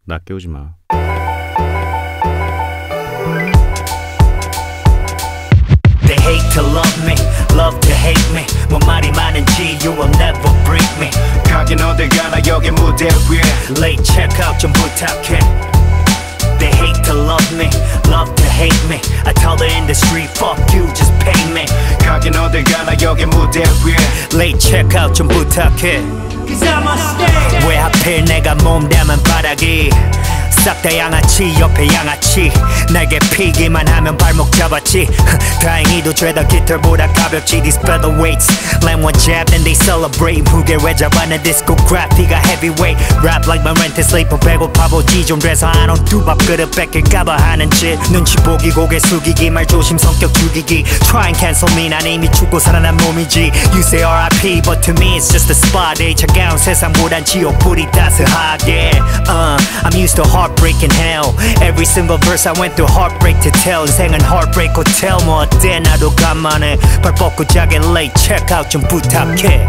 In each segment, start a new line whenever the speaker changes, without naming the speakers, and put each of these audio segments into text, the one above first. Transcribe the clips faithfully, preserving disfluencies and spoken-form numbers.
나 깨우지 마.
They hate to love me, love to hate me. 뭐 말이 많은지 you will never break me.
가긴 어딜 가나 여기 무대 위에
Late checkout 좀 부탁해. They hate to love me, love to hate me. I tell the industry fuck you, just pay me.
가긴 어딜 가나 여기 무대 위에
Late checkout 좀 부탁해. 왜 하필 내가 몸담은 바닥이 싹 다 양아치 옆에 양아치 날개 피기만 하면 발목 잡았지. 다행히도 죄다 깃털보다 가볍지. These featherweights land one jab then they celebrate. 무게 왜 잡았는 discography가 heavyweight. Rap like my rent is late. 배고파 보지 좀 돼서 안 온 두 밥 그릇 뺏길까봐 하는 짓. 눈치 보기 고개 숙이기 말 조심 성격 죽이기. Try and cancel me 난 이미 죽고 살아난 몸이지. You say R I P but to me it's just a spot. 에 차가운 세상보단 지옥불이 따스하게. uh, I'm used to heartbreak and hell. Every single verse I went through heartbreak to tell. 인생은 heartbreak hotel. 뭐 어때 나도 간만에 발 뻗고 자게 late checkout 좀 부탁해.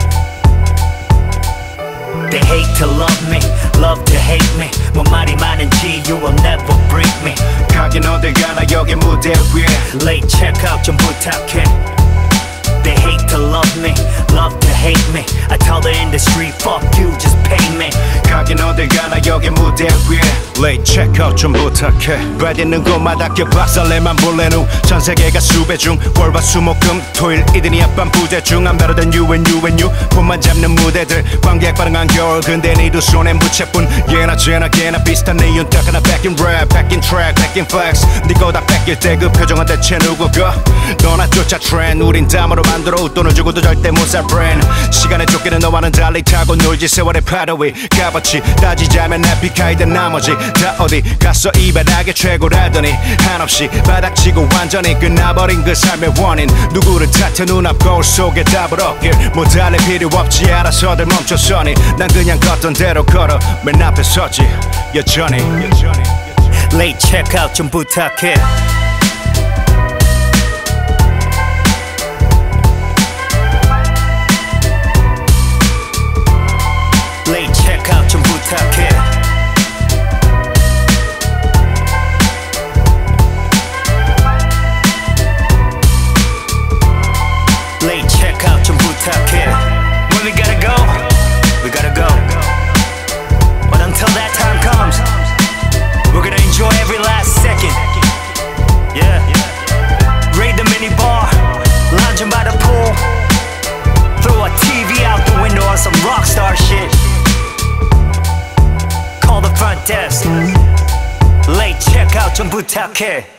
They hate to love me, love to hate me. 뭐 말이 많은지 you will never break me.
가긴 어딜 가나 여기 무대 위에
Late checkout 좀 부탁해. They hate to love me, love to hate me. I tell the industry fuck you, just pay me.
가긴 어딜 가나 여기 무대 위에 Late checkout 좀 부탁해. 배 있는 곳마다 껴 박살내만 볼래 후 전 세계가 수배 중 월화 수목금 토일 이들이 앞밤 부재 중 I'm better than you and you and you. 폰만 잡는 무대들 관객 반응한 겨울 근데 니도 손엔 부채뿐. 예나 쟤나 걔나 비슷한 내 윤탁 하나 back in rap back in track back in flex. 니거 다 뺏길 때 그 표정은 대체 누구가. 너나 쫓아 트렌드 우린 담으로 만들어 웃돈을 주고도 절대 못 살 브랜드. 시간에 쫓기는 너와는 달리 타고 놀지 세월의 파도 위 값어치 따지자면 에픽하이든 나머지 다 어디 갔어 이 바닥의 최고라더니 한없이 바닥치고 완전히 끝나버린 그 삶의 원인. 누구를 탓해 눈앞 거울 속에 답을 얻길 뭐 달릴 필요 없지. 알아서들 멈춰서니 난 그냥 걷던 대로 걸어 맨 앞에 서지 여전히, 여전히.
Late checkout 좀 부탁해. Late checkout 좀 부탁해. Late checkout 좀 부탁해. When we gotta go, we gotta go. But until that time comes, we're gonna enjoy every last second. Yeah. Raid the mini bar, lounging by the pool. Throw a T V out the window on some rockstar shit. Call the front desk. Late checkout 좀 부탁해.